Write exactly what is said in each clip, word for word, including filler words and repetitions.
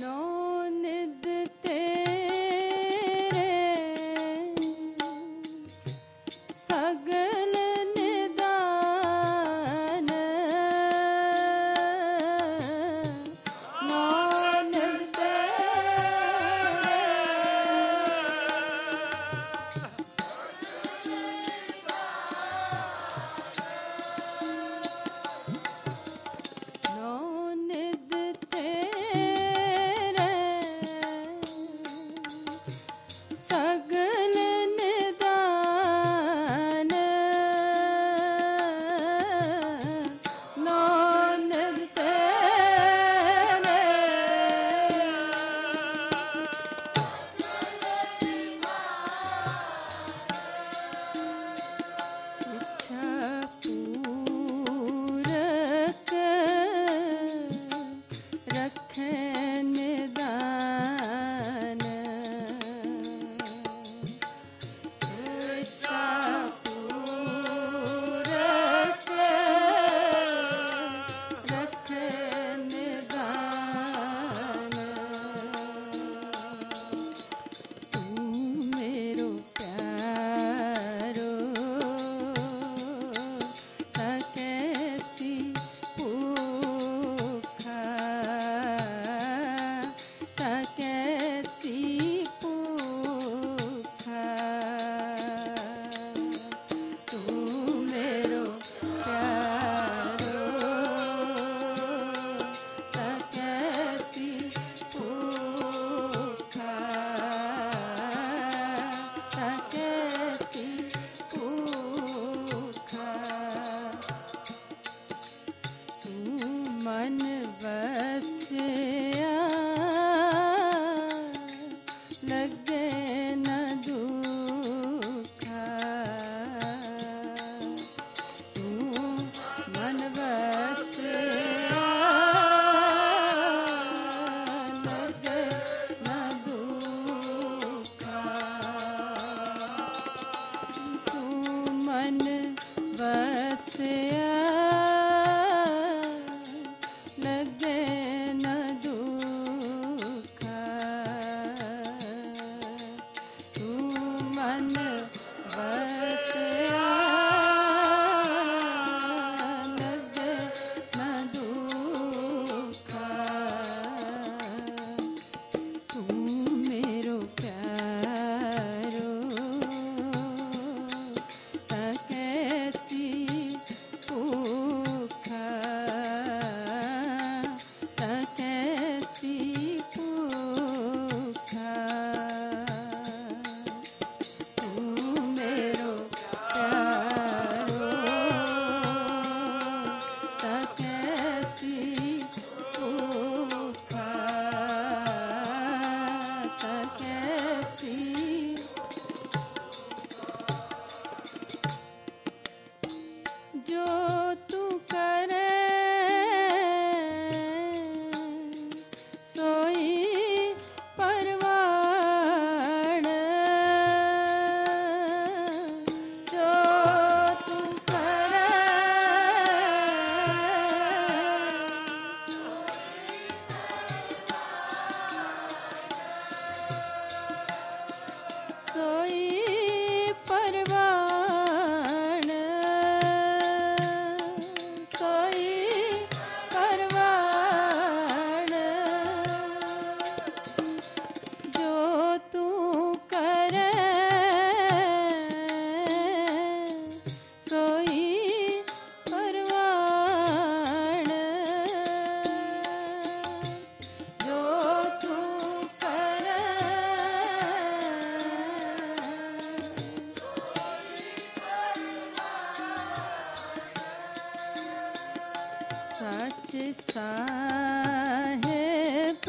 साहेब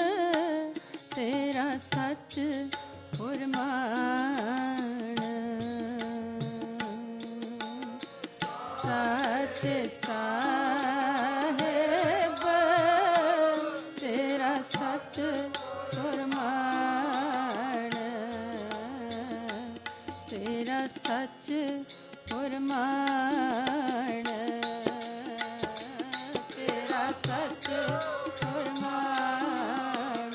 तेरा सच फुरमान, सच साहेब तेरा सच फुरमान, तेरा सच फुरमान, तेरा सच फुरमान।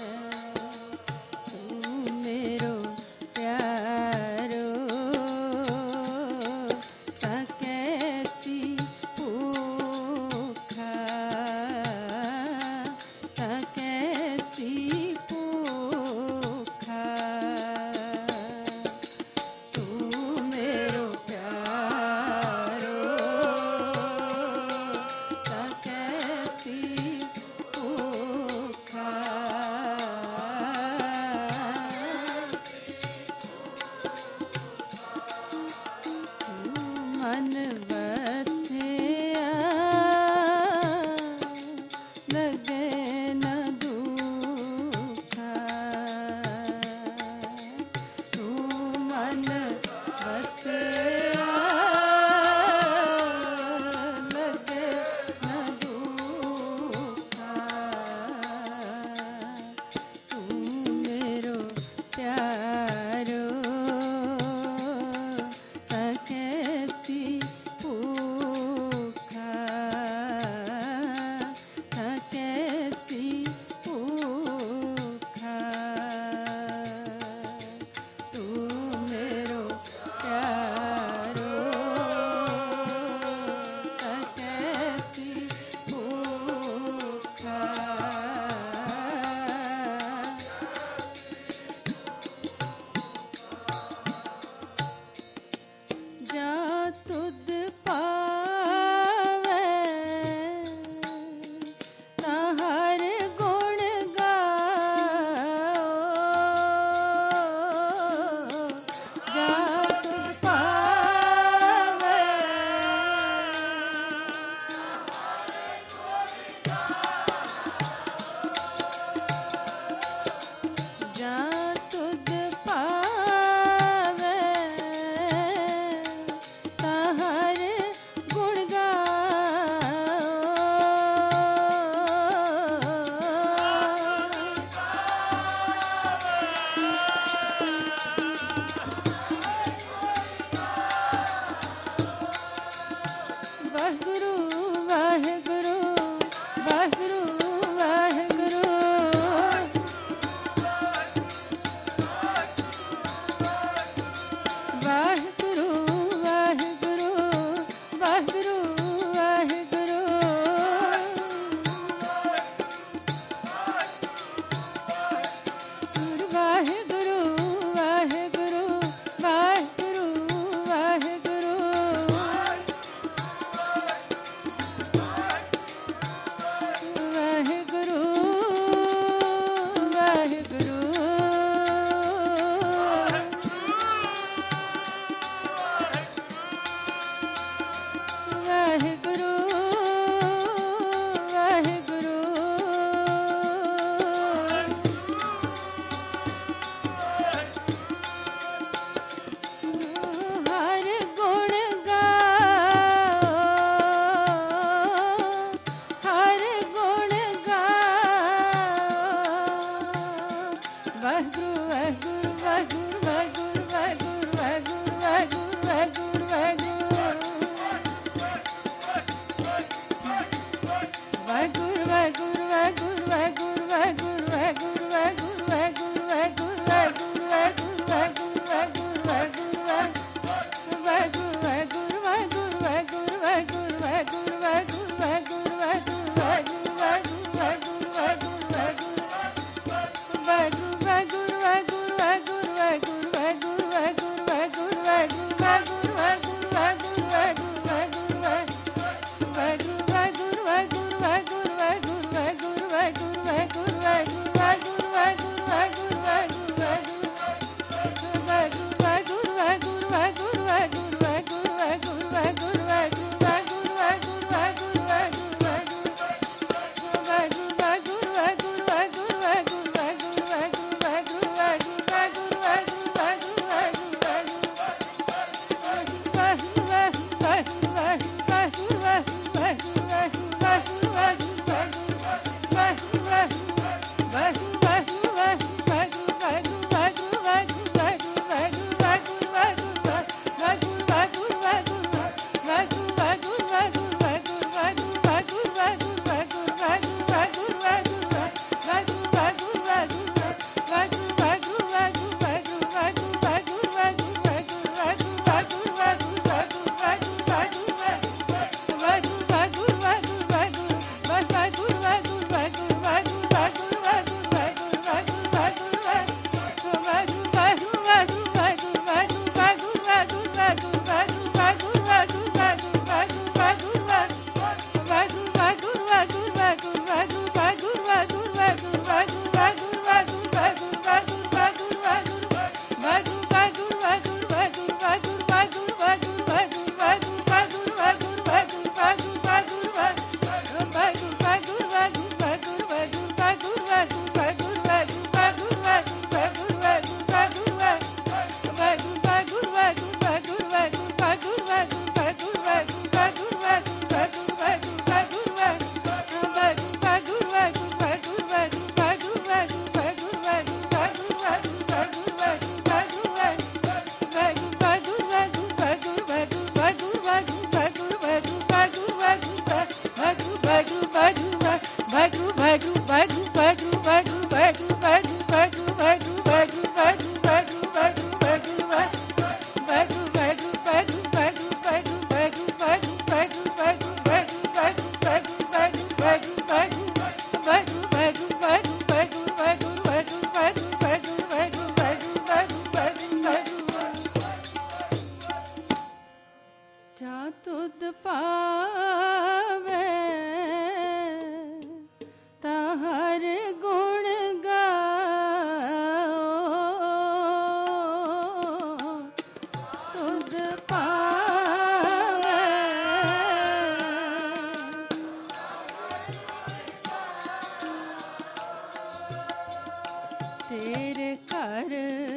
तेरे कर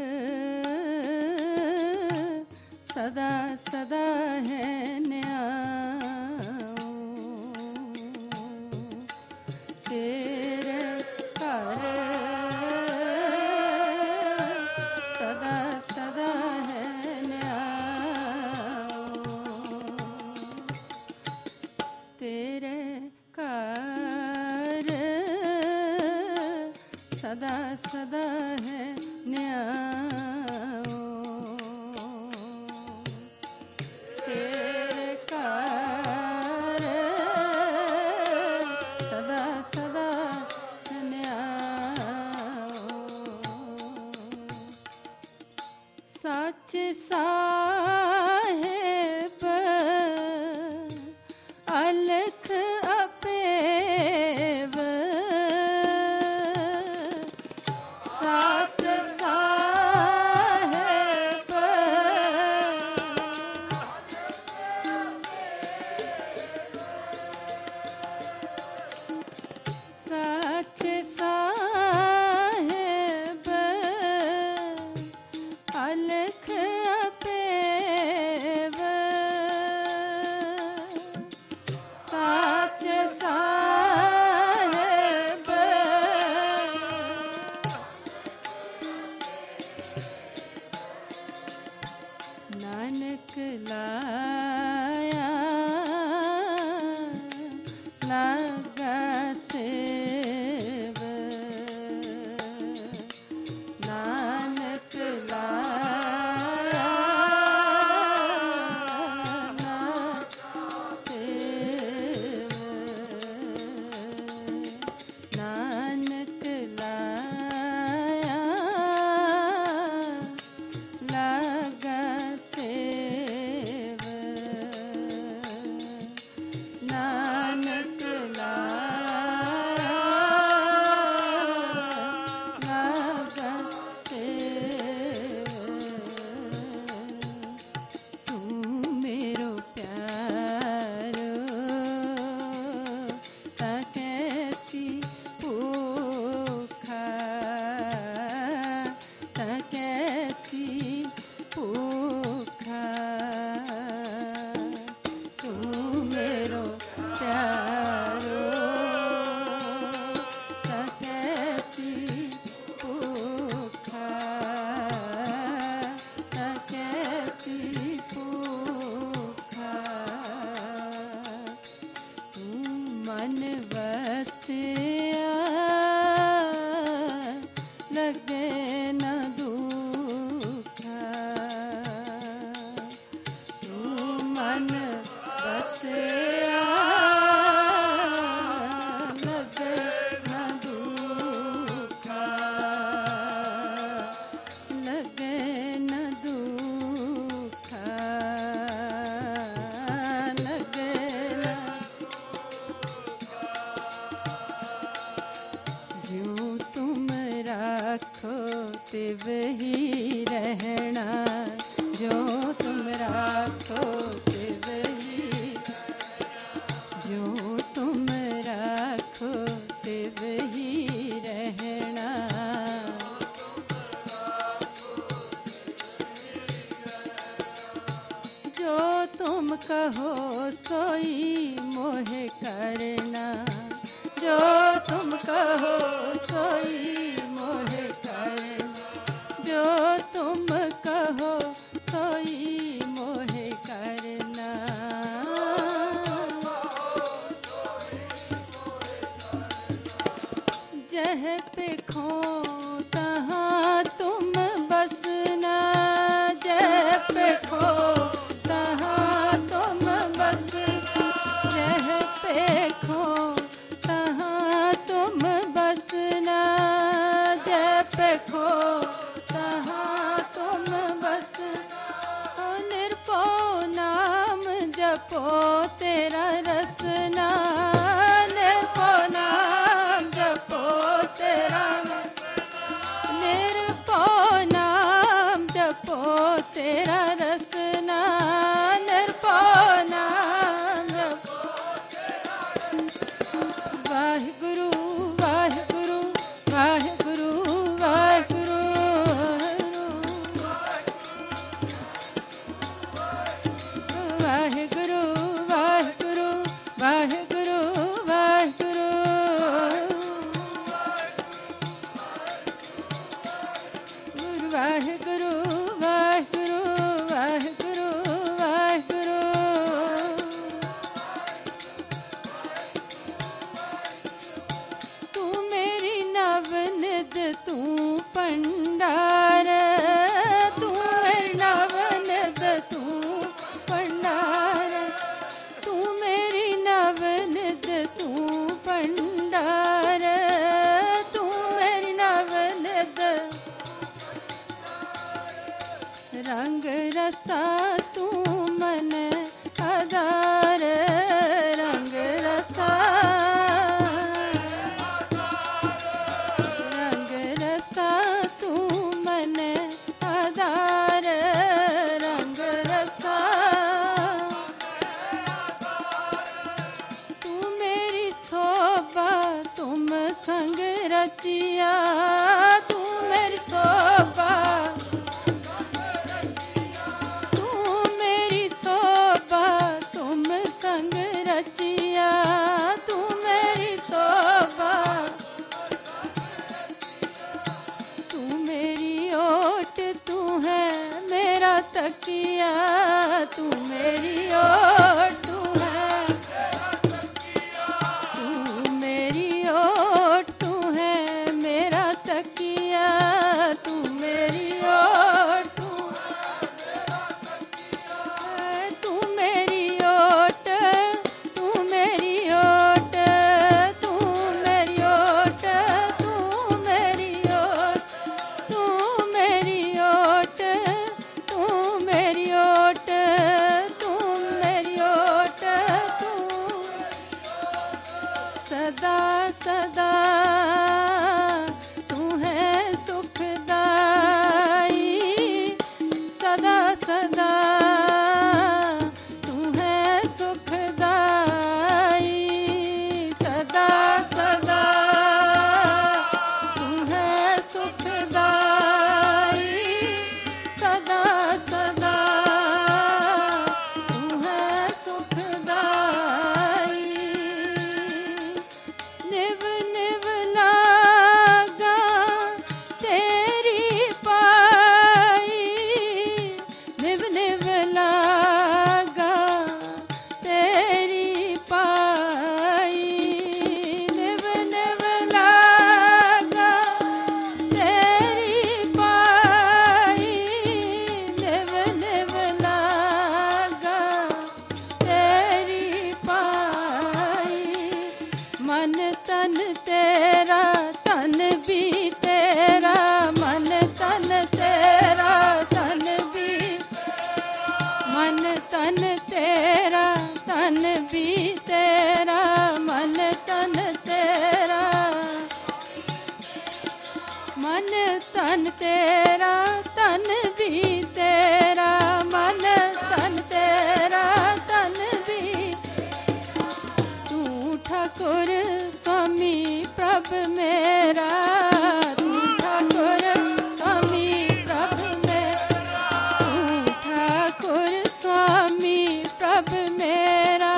सदा सदा है न्याओ, तेरे कर सदा सदा है न्याओ, तेरे कर सदा सदा है न्याओ, तेरे कर सदा सदा है न्याओ, सच साहेब अलख अपेव, सच साहेब सच साहेब अलख अपेव, सच साहेब नानक लाया लागा सेव, नानक लाया लागा सेव, नानक लाया लागा सेव, नानक लाया लागा सेव, तू मेरो प्यारो ता कैसी भूखा, ता कैसी भूखा, तू मेरो प्यारो ता कैसी भूखा, ता कैसी भूखा, तू मन बसिया लगे न दुखा, तू मन बसिया लगे न दुखा, लगे न दुखा, लगे न ज्यों तुम राखो तिव ही रहना, जो तुम राखो तिव ही, जो तुम राखो तिव ही रहना, जो तुम कहो सोई मोहे करना, जो तुम कहो सोई मोहे करना, जो तुम कहो सोई मोहे करना, जह पे खो तहाँ तुम बसना, जह पे खो तहाँ तुम बस, जह पे खो तहाँ तुम बसना, जह पे खो तहाँ तुम बस, निरपो नाम जपो तेरा रसना, निरपो नाम जपो तेरा रसना, निरपो नाम जपो तेरा रसना, निरपो नाम जपो तेरा रसना, वाहिगुरु वाहिगुरु वाहिगुरु वाहिगुरु ਵਾਹਿਗੁਰੂ ਵਾਹਿਗੁਰੂ ਵਾਹਿਗੁਰੂ ਵਾਹਿਗੁਰੂ। ਤੂੰ ਮੇਰੀ ਨਵ ਨਿਧ ਤੂੰ ਭੰਡਾਰ, ਤੂੰ ਮੇਰੀ ਨਵ ਨਿਧ ਤੂੰ ਭੰਡਾਰ, ਤੂੰ ਮੇਰੀ ਨਵ ਨਿਧ ਤੂੰ ਭੰਡਾਰ, ਤੂੰ ਮੇਰੀ ਨਵ ਨਿਧ। ਰੰਗ ਰਸਾ ਤੂੰ ਮਨ ਆਧਾਰ, ਰੰਗ ਰਸਾ ਰੰਗ ਰਸਾ ਤੂੰ ਮਨ ਆਧਾਰ, ਰੰਗ ਰਸਾ। ਤੂੰ ਮੇਰੀ ਸੋਭਾ ਤੁਮ ਸੰਗ ਰਚਿਆ, ਤੂੰ ਮੇਰੀ ਸੋਭਾ, ਤੂੰ ਮੇਰੀ ਸੋਭਾ ਤੁਮ ਸੰਗ ਰਚਿਆ, ਤੂੰ ਮੇਰੀ ਸੋਭਾ। ਤੂੰ ਮੇਰੀ ਓਟ ਤੂੰ ਹੈ ਮੇਰਾ ਤਕੀਆ, ਤੂੰ ਮੇਰੀ ਓਟ ਤੂੰ ਹੈ, ਤੂੰ ਮੇਰੀ ਓਟ ਤੂੰ ਹੈ ਮੇਰਾ ਤਕੀਆ, ਤੂੰ ਮੇਰੀ ਓਟ ਤੂੰ ਹੈ, ਤੂੰ ਮੇਰੀ ਓਟ, ਤੂੰ ਮੇਰੀ ਓਟ, ਤੂੰ ਮੇਰੀ ਓਟ, ਤੂੰ ਮੇਰੀ ਓਟ, ਤੂੰ ਮੇਰੀ ਓਟ, ਤੂੰ ਮੇਰੀ ਓਟ, ਤੂੰ ਮੇਰੀ ਓਟ, ਤੂੰ ਸਦਾ ਸਦਾ ਤੂੰ ਹੈ ਸੁਖਦਾਈ, ਸਦਾ ਸਦਾ ਤੂੰ ਹੈ ਸੁਖਦਾਈ, ਸਦਾ ਸਦਾ ਤੂੰ ਹੈ ਸੁਖਦਾਈ, ਸਦਾ ਸਦਾ ਤੂੰ ਹੈ ਸੁਖਦਾਈ। ਨਿਵ ਨਿਵ ਲਾਗਾ ਤੇਰੀ ਪਾਈ, ਨਿਵ ਨਿਵ ਲਾਗਾ ਤੇਰੀ ਪਾਈ, ਨਿਵ ਨਿਵ ਲਾਗਾ ਤੇਰੀ ਪਾਈ, ਨਿਵ ਨਿਵ ਲਾਗਾ ਤੇਰੀ ਪਾਈ। ਮਨ ਤਨ ਤੇਰਾ ਤਨ ਵੀ ਤੇਰਾ, ਮਨ ਤਨ ਤੇਰਾ ਤਨ ਵੀ, ਮਨ ਤਨ ਤੇਰਾ ਤਨ ਵੀ ਤੇਰਾ, ਮਨ ਤਨ ਤੇਰਾ, ਮਨ ਤਨ ਤੇਰਾ ਤਨ ਵੀ ਤੇਰਾ, ਮਨ ਤਨ ਤੇਰਾ ਤਨ ਵੀ। ਤੂੰ ਠਾਕੁਰ स्वामी प्रभ मेरा, तू ठाकुर स्वामी प्रभ मेरा, तू ठाकुर स्वामी प्रभ मेरा,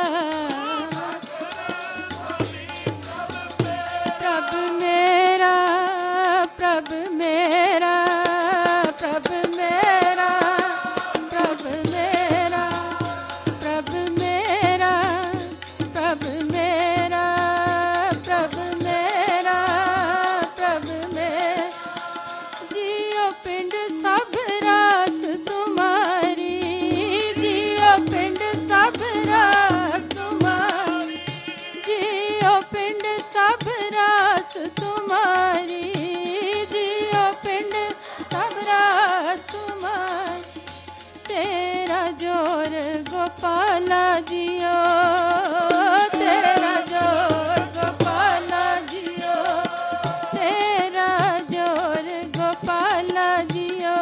प्रभ मेरा, प्रभ मेरा, प्रभ मेरा, प्रभ मेरा, प्रभ मेरा, प्रभ मेरा, प्रभ मेरा, प्रभ में जियो पिंड सब रास तुम्हारी, जियो पिंड सब रास तुम्हारी, जियो पिंड सब रास तुम्हारी, जियो पिंड सब रास तुम्हारी। तेरा जोर गोपाला जियो, तेरा जोर गोपाला जियो, तेरा जोर गोपाला जियो।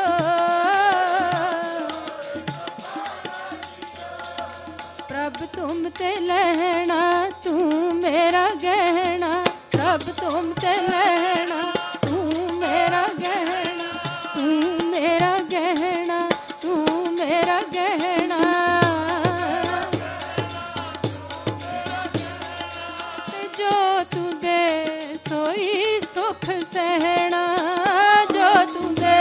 प्रभ तुम ते लहना तू मेरा गहना, प्रभ तुम ते लहना तू मेरा गहना, तू मेरा गहना, तू मेरा गहना। जो तू दे सोई सुख सहना, जो तू दे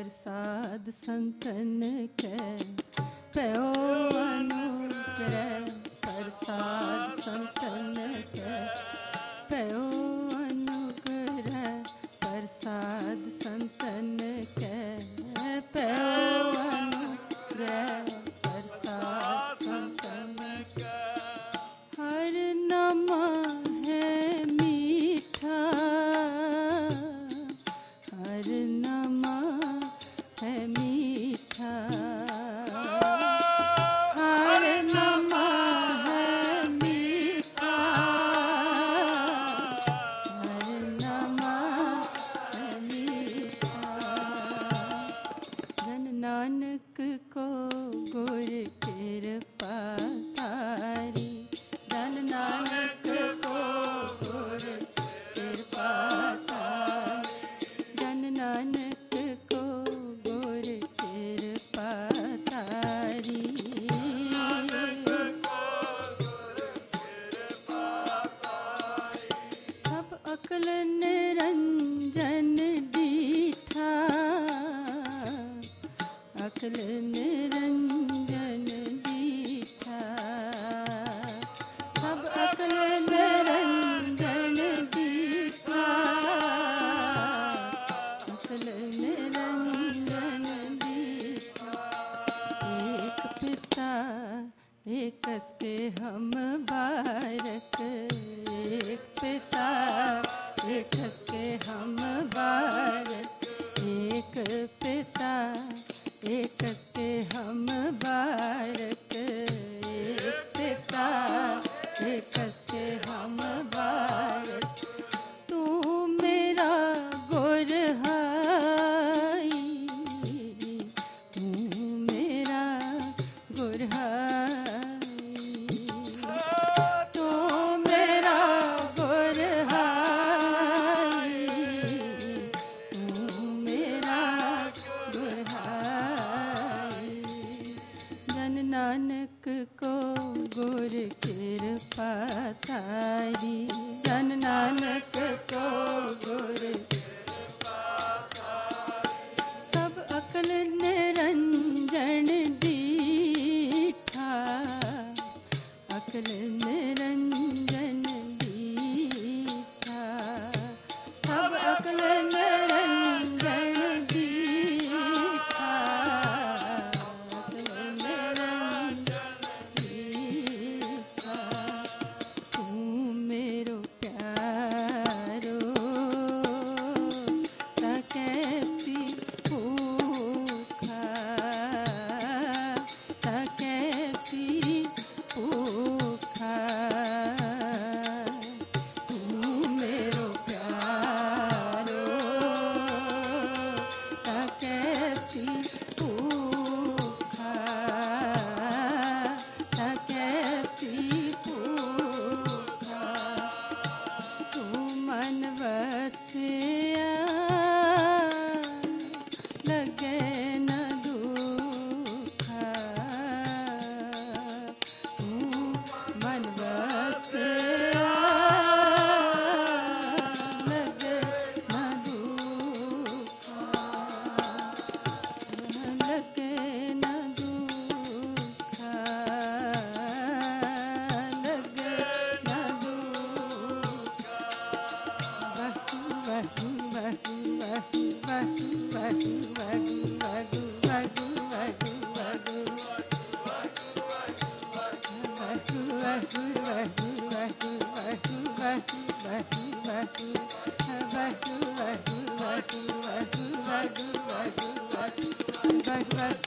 प्रसाद संतन के पयो अनुग्रह प्रसाद संतन के पयो अनुग्रह प्रसाद संतन के पयो अनुग्रह प्रसाद संतन के हर नमा है मीठा हर नमा है मीठा हर नमा है मीठा हर नमा है मीठा धन नानक को गुर कृपा तारी धन नानक को गुर कृपा तारी धन नानक को गुर कृपा तारी सब अकल निरंजन दीठा अकल निरंजन दीठा सब अकल निरंजन दीठा अकल निरंजन दीठा एक पिता एकस के हम बारक एक पिता एकस के हम बारक एक पिता एकस के हम बारक एक पिता एकस के हम बारक तू मेरा गुर हाई तू मेरा गुर हाई तू मेरा गुर हाई तू मेरा गुर हाई जन नानक को गुर कृपा तारी जन नानक को गुर सब अकल निरंजन दीठा अकल निरंजन दीठा सब अकल निरंजन दीठा अकल निरंजन दीठा तू मेरो प्यारो ता कैसी भूखा ता कैसी भूखा तू मेरो प्यारो ता कैसी